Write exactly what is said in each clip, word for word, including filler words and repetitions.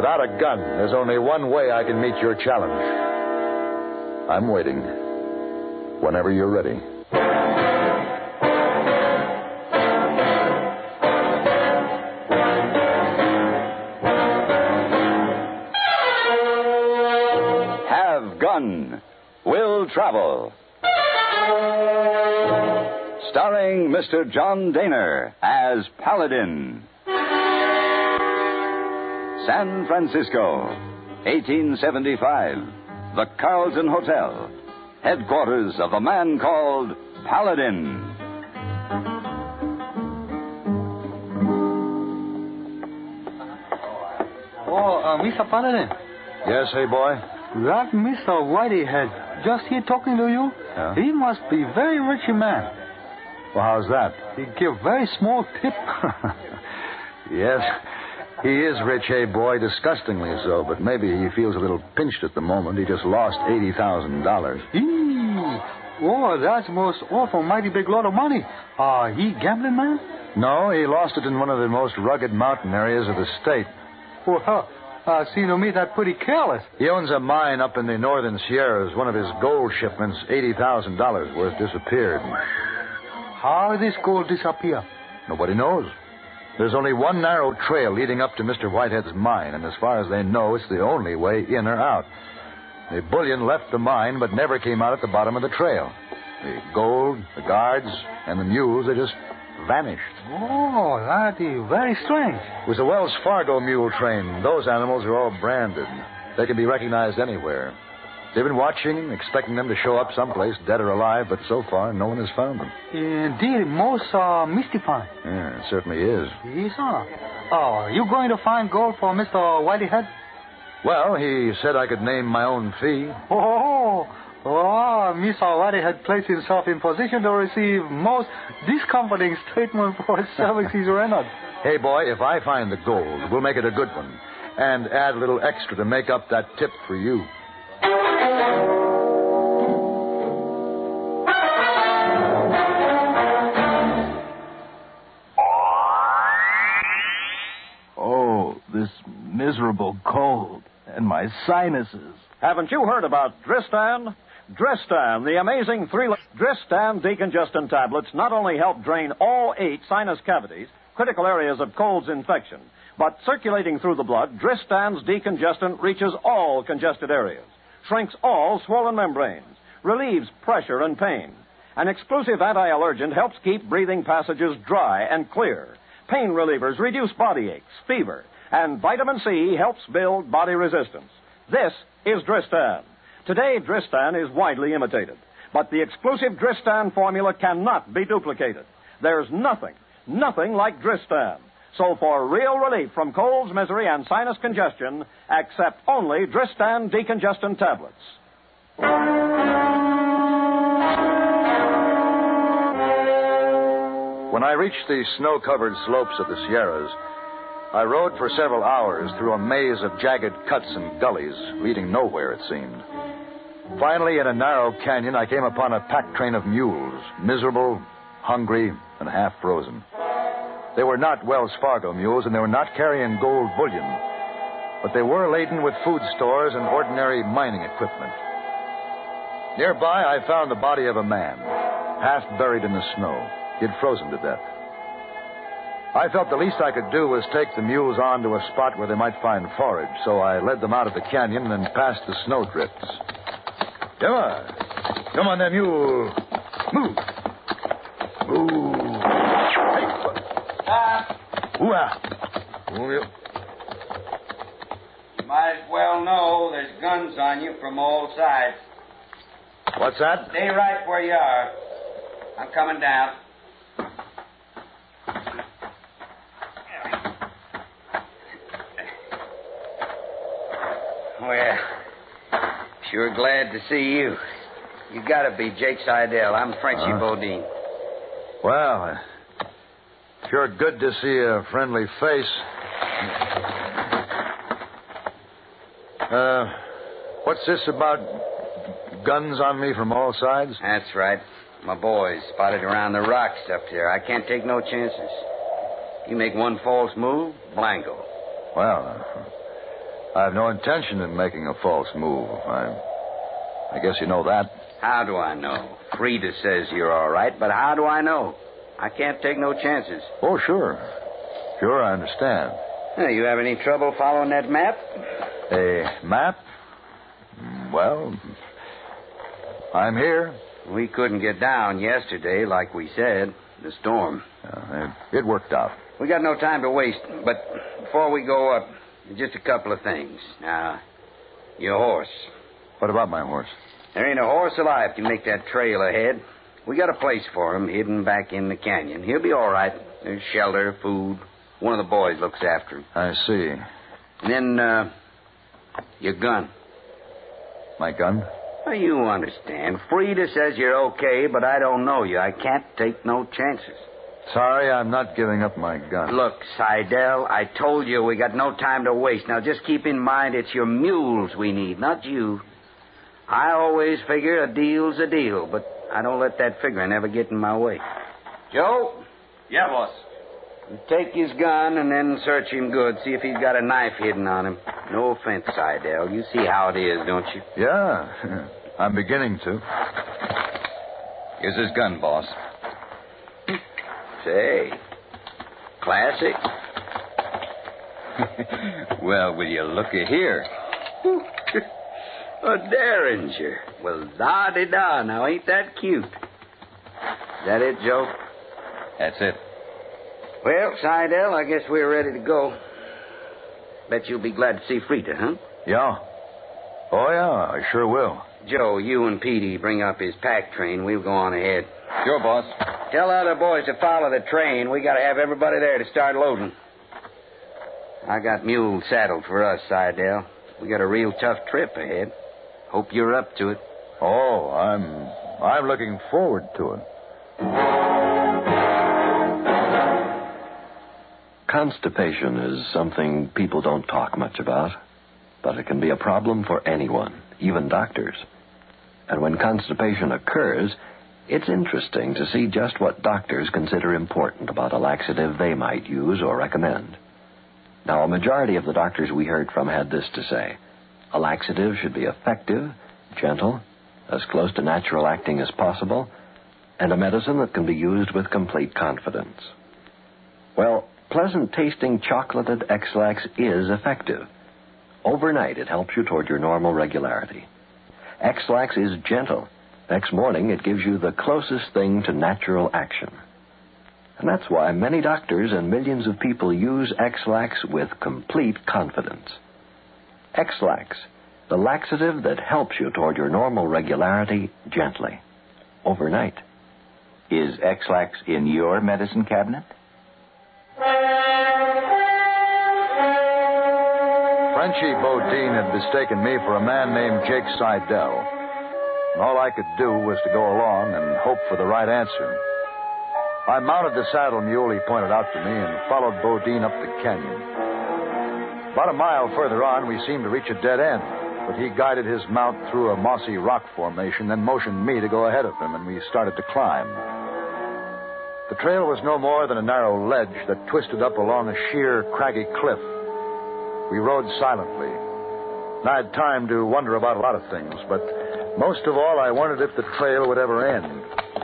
Without a gun, there's only one way I can meet your challenge. I'm waiting. Whenever you're ready. Have Gun. Will Travel. Starring Mister John Daner as Paladin. San Francisco, eighteen seventy-five. The Carlton Hotel. Headquarters of a man called Paladin. Oh, uh, Mister Paladin. Yes, hey, boy? That Mister Whiteyhead just here talking to you, Yeah? he must be very rich man. Well, how's that? He give very small tip. Yes, he is rich, hey, boy, disgustingly so, but maybe he feels a little pinched at the moment. He just lost eighty thousand dollars. Eee. Oh, that's most awful, mighty big lot of money. Uh, he gambling man? No, he lost it in one of the most rugged mountain areas of the state. Well, uh, seem to me that pretty careless. He owns a mine up in the northern Sierras. One of his gold shipments, eighty thousand dollars worth, disappeared. How this gold disappear? Nobody knows. There's only one narrow trail leading up to Mister Whitehead's mine, and as far as they know, it's the only way in or out. The bullion left the mine, but never came out at the bottom of the trail. The gold, the guards, and the mules, they just vanished. Oh, that is very strange. It was a Wells Fargo mule train. Those animals are all branded. They can be recognized anywhere. They've been watching, expecting them to show up someplace, dead or alive, but so far, no one has found them. Indeed, most uh, mystifying. Yeah, it certainly is. Yes, sir. Oh, you going to find gold for Mister Whiteyhead? Well, he said I could name my own fee. Oh, oh, Mister Whiteyhead placed himself in position to receive most discomforting statement for his services rendered. Hey, boy, if I find the gold, we'll make it a good one. And add a little extra to make up that tip for you. Oh, this miserable cold and my sinuses. Haven't you heard about Dristan? Dristan, the amazing three... Dristan decongestant tablets not only help drain all eight sinus cavities, critical areas of cold's infection, but circulating through the blood, Dristan's decongestant reaches all congested areas, shrinks all swollen membranes, relieves pressure and pain. An exclusive anti-allergen helps keep breathing passages dry and clear. Pain relievers reduce body aches, fever, and vitamin C helps build body resistance. This is Dristan. Today, Dristan is widely imitated, but the exclusive Dristan formula cannot be duplicated. There's nothing, nothing like Dristan. So for real relief from colds, misery, and sinus congestion, accept only Dristan decongestant tablets. When I reached the snow-covered slopes of the Sierras, I rode for several hours through a maze of jagged cuts and gullies, leading nowhere, it seemed. Finally, in a narrow canyon, I came upon a pack train of mules, miserable, hungry, and half-frozen. They were not Wells Fargo mules, and they were not carrying gold bullion, but they were laden with food stores and ordinary mining equipment. Nearby, I found the body of a man, half buried in the snow. He had frozen to death. I felt the least I could do was take the mules on to a spot where they might find forage, so I led them out of the canyon and past the snowdrifts. Come on. Come on, there, mule. Move. Move. Hey. Stop. Ooh-ah. Ooh, you. You might as well know there's guns on you from all sides. What's that? Stay right where you are. I'm coming down. Well, sure glad to see you. You gotta be Jake Seidel. I'm Frenchie uh, Bodine. Well, uh, sure good to see a friendly face. Uh, what's this about guns on me from all sides? That's right. My boys spotted around the rocks up there. I can't take no chances. You make one false move, blanco. Well, uh, I have no intention of making a false move. I, I guess you know that. How do I know? Frida says you're all right, but how do I know? I can't take no chances. Oh, sure. Sure, I understand. Hey, you have any trouble following that map? A map? Well, I'm here. We couldn't get down yesterday, like we said. The storm. Uh, it, it worked out. We got no time to waste, but before we go up, just a couple of things. Now, your horse. What about my horse? There ain't a horse alive can make that trail ahead. We got a place for him hidden back in the canyon. He'll be all right. There's shelter, food. One of the boys looks after him. I see. And then, uh, your gun. My gun? Well, you understand. Frida says you're okay, but I don't know you. I can't take no chances. Sorry, I'm not giving up my gun. Look, Seidel, I told you we got no time to waste. Now, just keep in mind it's your mules we need, not you. I always figure a deal's a deal, but I don't let that figuring ever get in my way. Joe? Yeah, boss. Take his gun and then search him good. See if he's got a knife hidden on him. No offense, Seidel. You see how it is, don't you? Yeah, I'm beginning to. Here's his gun, boss. Say, classic. Well, will you looky here? A Derringer. Well, da-de-da. Now, ain't that cute? Is that it, Joe? That's it. Well, Seidel, I guess we're ready to go. Bet you'll be glad to see Frida, huh? Yeah. Oh, yeah, I sure will. Joe, you and Petey bring up his pack train. We'll go on ahead. Sure, boss. Tell the other boys to follow the train. We got to have everybody there to start loading. I got mules saddled for us, Seidel. We got a real tough trip ahead. Hope you're up to it. Oh, I'm I'm looking forward to it. Constipation is something people don't talk much about, but it can be a problem for anyone, even doctors. And when constipation occurs, it's interesting to see just what doctors consider important about a laxative they might use or recommend. Now, a majority of the doctors we heard from had this to say: a laxative should be effective, gentle, as close to natural acting as possible, and a medicine that can be used with complete confidence. Well, pleasant-tasting chocolated X-Lax is effective. Overnight, it helps you toward your normal regularity. X-Lax is gentle. Next morning, it gives you the closest thing to natural action. And that's why many doctors and millions of people use X-Lax with complete confidence. X-Lax, the laxative that helps you toward your normal regularity gently, overnight. Is X-Lax in your medicine cabinet? Frenchie Bodine had mistaken me for a man named Jake Seidel. And all I could do was to go along and hope for the right answer. I mounted the saddle mule he pointed out to me and followed Bodine up the canyon. About a mile further on, we seemed to reach a dead end, but he guided his mount through a mossy rock formation, then motioned me to go ahead of him, and we started to climb. The trail was no more than a narrow ledge that twisted up along a sheer, craggy cliff. We rode silently. And I had time to wonder about a lot of things, but most of all, I wondered if the trail would ever end.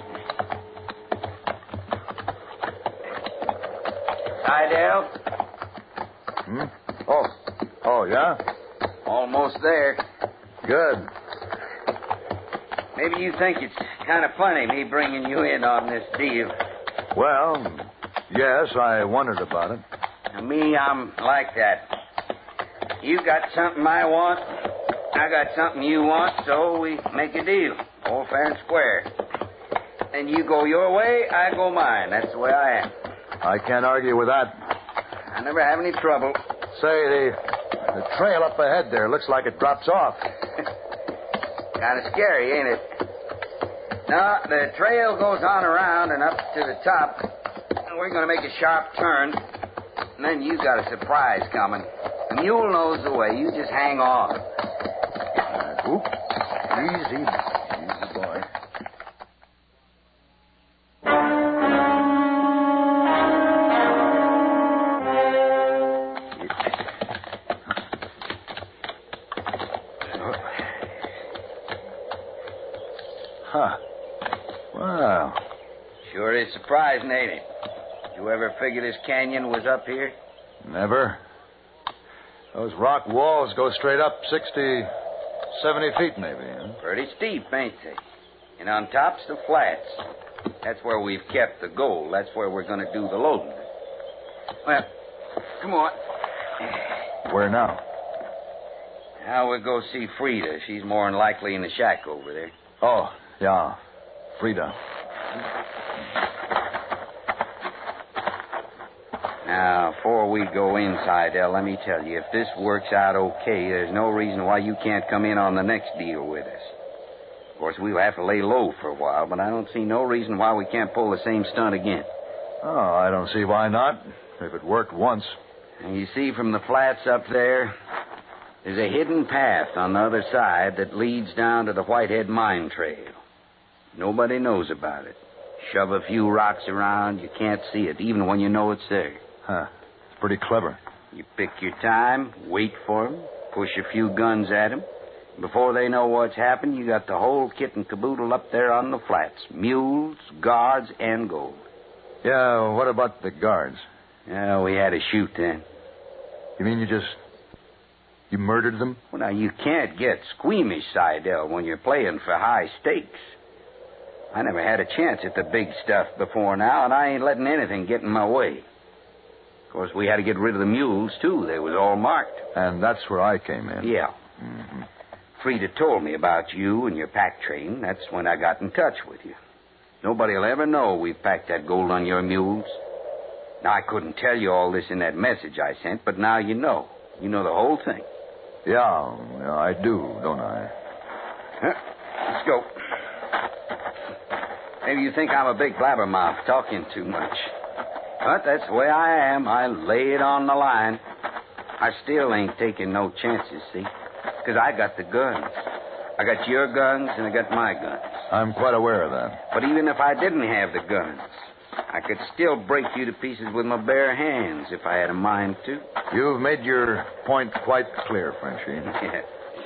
Seidel? Hmm? Oh. Oh, yeah? Almost there. Good. Maybe you think it's kind of funny, me bringing you in on this deal. Well, yes, I wondered about it. Now, me, I'm like that. You got something I want, I got something you want, so we make a deal. All fair and square. And you go your way, I go mine. That's the way I am. I can't argue with that. I never have any trouble. Say, the, the trail up ahead there looks like it drops off. Kind of scary, ain't it? No, the trail goes on around and up to the top. We're going to make a sharp turn, and then you got a surprise coming. The mule knows the way. You just hang on. Uh, oop. Easy. Easy, boy. Huh. Well, Sure is surprising, ain't it? Did you ever figure this canyon was up here? never. Those rock walls go straight up sixty, seventy feet, maybe. Huh? Pretty steep, ain't they? And on top's the flats. That's where we've kept the gold. That's where we're going to do the loading. Well, come on. Where now? Now we'll go see Frida. She's more than likely in the shack over there. Oh, yeah. Frida. Now, before we go inside, El, let me tell you, if this works out okay, there's no reason why you can't come in on the next deal with us. Of course, we'll have to lay low for a while, but I don't see no reason why we can't pull the same stunt again. Oh, I don't see why not. If it worked once. And you see from the flats up there, there's a hidden path on the other side that leads down to the Whitehead Mine Trail. Nobody knows about it. Shove a few rocks around, you can't see it, even when you know it's there. Huh. It's pretty clever. You pick your time, wait for 'em, push a few guns at 'em. Before they know what's happened, you got the whole kit and caboodle up there on the flats. Mules, guards, and gold. Yeah, what about the guards? Yeah, we had to shoot then. You mean you just... you murdered them? Well, now, you can't get squeamish, Seidel, when you're playing for high stakes. I never had a chance at the big stuff before now, and I ain't letting anything get in my way. Of course, we had to get rid of the mules, too. They was all marked. And that's where I came in. Yeah. Mm-hmm. Frida told me about you and your pack train. That's when I got in touch with you. Nobody'll ever know we've packed that gold on your mules. Now, I couldn't tell you all this in that message I sent, but now you know. You know the whole thing. Yeah, yeah I do, don't I? Huh? Let's go. Maybe you think I'm a big blabbermouth talking too much. But that's the way I am. I lay it on the line. I still ain't taking no chances, see? Because I got the guns. I got your guns and I got my guns. I'm quite aware of that. But even if I didn't have the guns, I could still break you to pieces with my bare hands if I had a mind to. You've made your point quite clear, Frenchie. Yeah.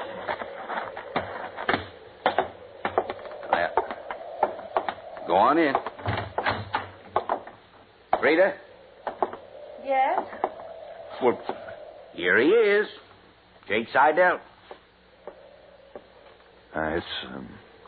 Well, go on in. Frida? Yes? Well, here he is. Jake Seidel. Uh, it's um,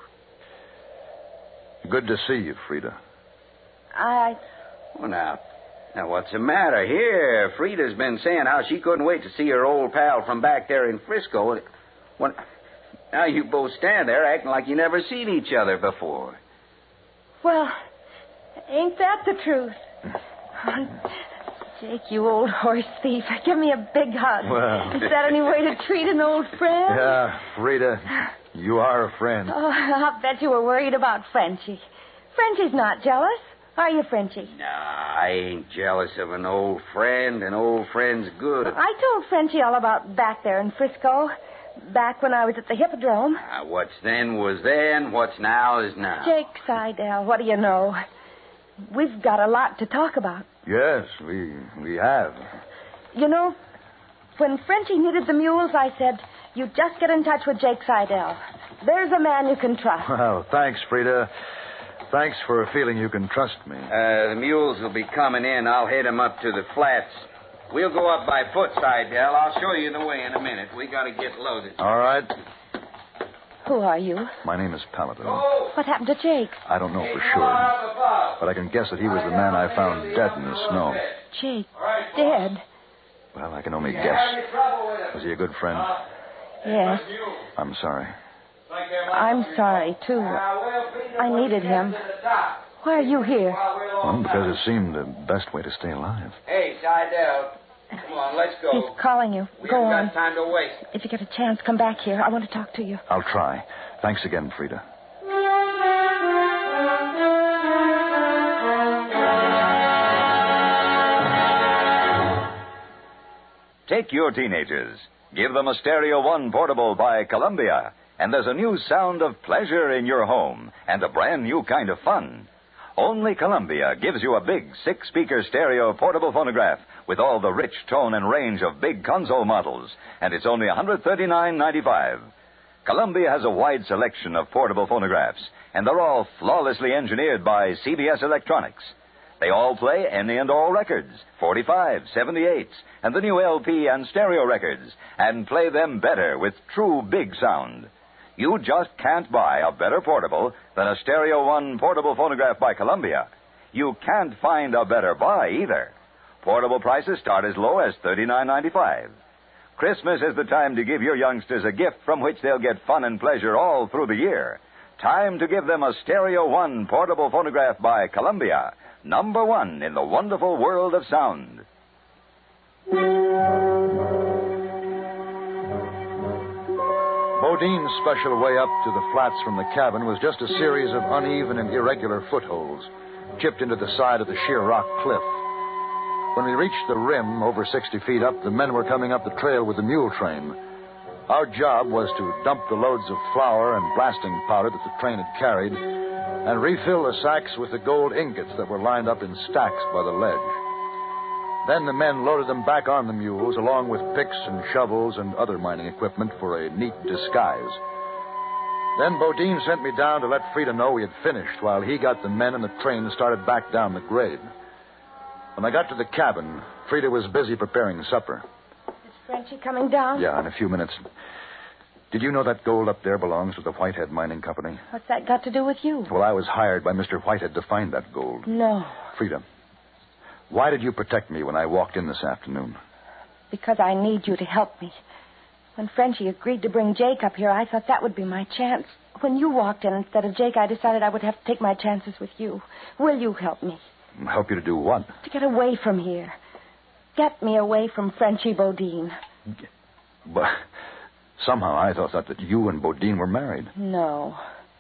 good to see you, Frida. I... Well, now, now, what's the matter here? Frida's been saying how she couldn't wait to see her old pal from back there in Frisco. When, now you both stand there acting like you never seen each other before. Well, ain't that the truth? Jake, you old horse thief, give me a big hug. Well... Is that any way to treat an old friend? Yeah, Frida, you are a friend. Oh, I'll bet you were worried about Frenchie. Frenchie's not jealous. Are you, Frenchie? Nah, I ain't jealous of an old friend. An old friend's good. I told Frenchie all about back there in Frisco, back when I was at the Hippodrome. Now, what's then was then, what's now is now. Jake Seidel, what do you know? We've got a lot to talk about. Yes, we we have. You know, when Frenchie needed the mules, I said, you just get in touch with Jake Seidel. There's a man you can trust. Well, thanks, Frida. Thanks for feeling you can trust me. Uh, the mules will be coming in. I'll head them up to the flats. We'll go up by foot, Seidel. I'll show you the way in a minute. We got to get loaded. All right. Who are you? My name is Paladin. What happened to Jake? I don't know for sure, but I can guess that he was the man I found dead in the snow. Jake, dead? Well, I can only guess. Was he a good friend? Yes. I'm sorry. I'm sorry, too. I needed him. Why are you here? Well, because it seemed the best way to stay alive. Hey, Seidel. Come on, let's go. He's calling you. We Go haven't on. got time to waste. If you get a chance, come back here. I want to talk to you. I'll try. Thanks again, Frida. Take your teenagers. Give them a Stereo One portable by Columbia, and there's a new sound of pleasure in your home and a brand new kind of fun. Only Columbia gives you a big six-speaker stereo portable phonograph with all the rich tone and range of big console models, and it's only one hundred thirty-nine ninety-five. Columbia has a wide selection of portable phonographs, and they're all flawlessly engineered by C B S Electronics. They all play any and all records, forty-fives, seventy-eights, and the new L P and stereo records, and play them better with true big sound. You just can't buy a better portable than a Stereo One portable phonograph by Columbia. You can't find a better buy either. Portable prices start as low as thirty-nine ninety-five. Christmas is the time to give your youngsters a gift from which they'll get fun and pleasure all through the year. Time to give them a Stereo One portable phonograph by Columbia, number one in the wonderful world of sound. Bodine's special way up to the flats from the cabin was just a series of uneven and irregular footholds, chipped into the side of the sheer rock cliff. When we reached the rim, over sixty feet up, the men were coming up the trail with the mule train. Our job was to dump the loads of flour and blasting powder that the train had carried and refill the sacks with the gold ingots that were lined up in stacks by the ledge. Then the men loaded them back on the mules, along with picks and shovels and other mining equipment for a neat disguise. Then Bodine sent me down to let Frida know we had finished, while he got the men and the train started back down the grade. When I got to the cabin, Frida was busy preparing supper. Is Frenchie coming down? Yeah, in a few minutes. Did you know that gold up there belongs to the Whitehead Mining Company? What's that got to do with you? Well, I was hired by Mister Whitehead to find that gold. No. Frida, why did you protect me when I walked in this afternoon? Because I need you to help me. When Frenchie agreed to bring Jake up here, I thought that would be my chance. When you walked in instead of Jake, I decided I would have to take my chances with you. Will you help me? Help you to do what? To get away from here. Get me away from Frenchie Bodine. But somehow I thought that you and Bodine were married. No.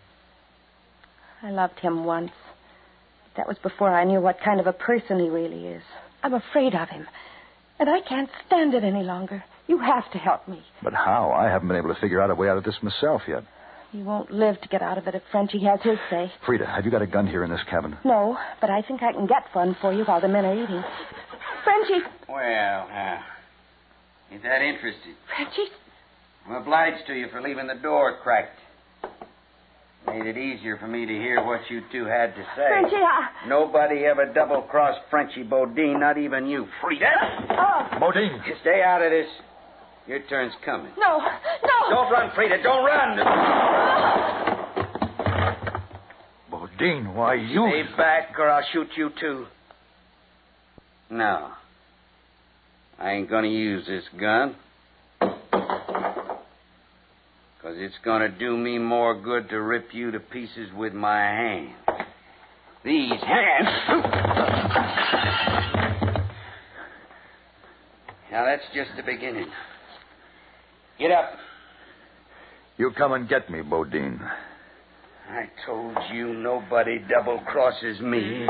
I loved him once. That was before I knew what kind of a person he really is. I'm afraid of him. And I can't stand it any longer. You have to help me. But how? I haven't been able to figure out a way out of this myself yet. You won't live to get out of it if Frenchie has his say. Frida, have you got a gun here in this cabin? No, but I think I can get one for you while the men are eating. Frenchie. Well, uh, ain't that interesting? Frenchie? I'm obliged to you for leaving the door cracked. Made it easier for me to hear what you two had to say. Frenchie, I... Nobody ever double-crossed Frenchie Bodine, not even you, Frida. Oh. Bodine. Stay out of this. Your turn's coming. No, no. Don't run, Frida. Don't run. Bodine, why you... Stay back or I'll shoot you, too. No. I ain't going to use this gun. Because it's going to do me more good to rip you to pieces with my hands. These hands... Now, that's just the beginning. Get up. You come and get me, Bodine. I told you nobody double-crosses me.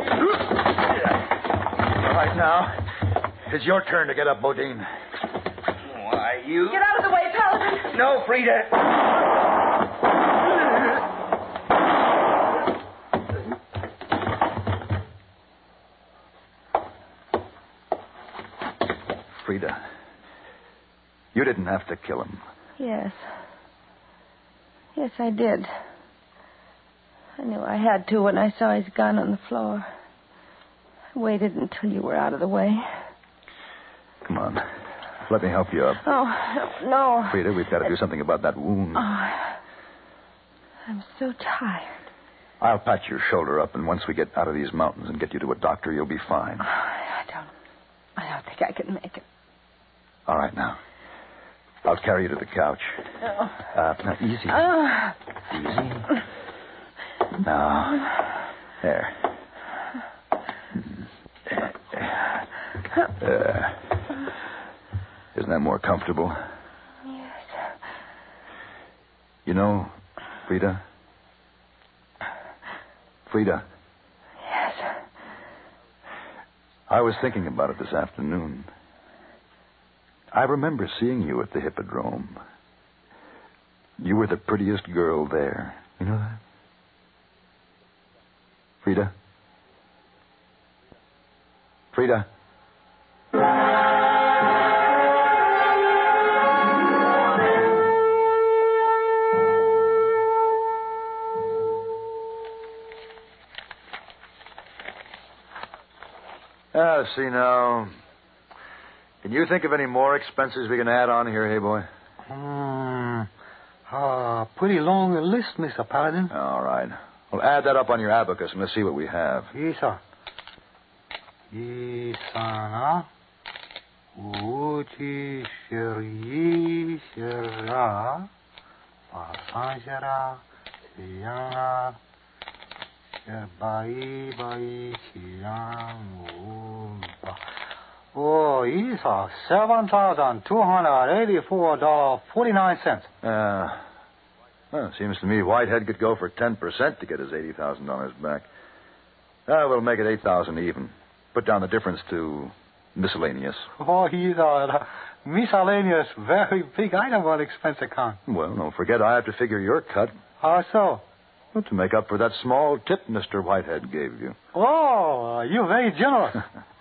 All right, now, it's your turn to get up, Bodine. Why, you... Get out of the way, Paladin. No, Frida. Frida, you didn't have to kill him. Yes. Yes, I did. I knew I had to when I saw his gun on the floor. I waited until you were out of the way. Come on. Let me help you up. Oh, no. Frida, we've got to do something about that wound. Oh, I'm so tired. I'll patch your shoulder up, and once we get out of these mountains and get you to a doctor, you'll be fine. Oh, I don't... I don't think I can make it. All right, now. I'll carry you to the couch. Oh. Uh, now, easy. Oh. Easy. Now, there. Uh, isn't that more comfortable? Yes. You know, Frida? Frida? Yes. I was thinking about it this afternoon. I remember seeing you at the Hippodrome. You were the prettiest girl there. You know that? Frida? Frida? Ah, see now. Can you think of any more expenses we can add on here, hey boy? Hmm. Uh, pretty long list, Mister Paladin. All right. Well, add that up on your abacus and let's see what we have. Yes, sir. Isana. Uchi shiri shira. Pasanjara. Siyana. Bai bai siyang. Oh, yes, sir. Seven thousand two hundred eighty-four dollars forty-nine cents. Uh, well, it seems to me Whitehead could go for ten percent to get his eighty thousand dollars back. Uh, we'll make it eight thousand even. Put down the difference to miscellaneous. Oh, yes, sir. Miscellaneous, very big item on expense account. Well, don't forget I have to figure your cut. How so? Well, to make up for that small tip Mister Whitehead gave you. Oh, you're very generous.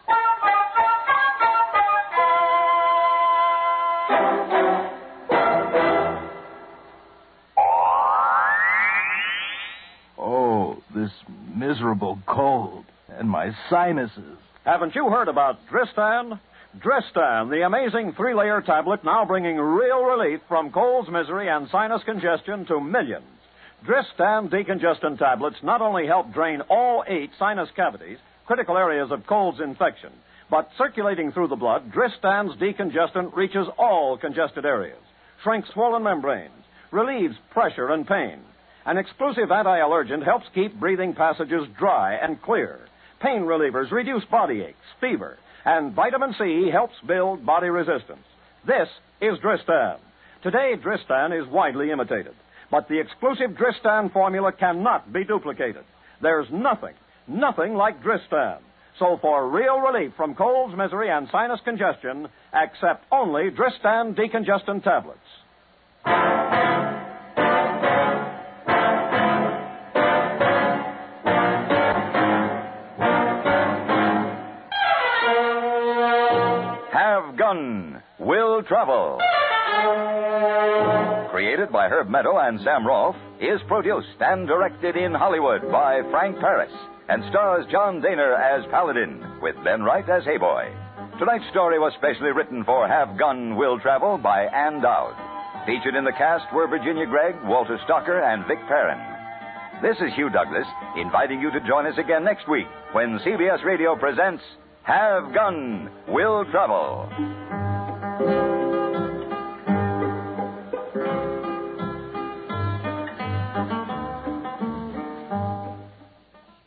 This miserable cold and my sinuses. Haven't you heard about Dristan? Dristan, the amazing three-layer tablet now bringing real relief from colds, misery, and sinus congestion to millions. Dristan decongestant tablets not only help drain all eight sinus cavities, critical areas of cold's infection, but circulating through the blood, Dristan's decongestant reaches all congested areas, shrinks swollen membranes, relieves pressure and pain. An exclusive anti-allergent helps keep breathing passages dry and clear. Pain relievers reduce body aches, fever, and vitamin C helps build body resistance. This is Dristan. Today, Dristan is widely imitated, but the exclusive Dristan formula cannot be duplicated. There's nothing, nothing like Dristan. So for real relief from colds, misery, and sinus congestion, accept only Dristan decongestant tablets. Gun Will Travel. Created by Herb Meadow and Sam Rolfe, is produced and directed in Hollywood by Frank Paris and stars John Daner as Paladin with Ben Wright as Hey Boy. Tonight's story was specially written for Have Gun Will Travel by Ann Dowd. Featured in the cast were Virginia Gregg, Walter Stocker, and Vic Perrin. This is Hugh Douglas inviting you to join us again next week when C B S Radio presents Have Gun Will Travel.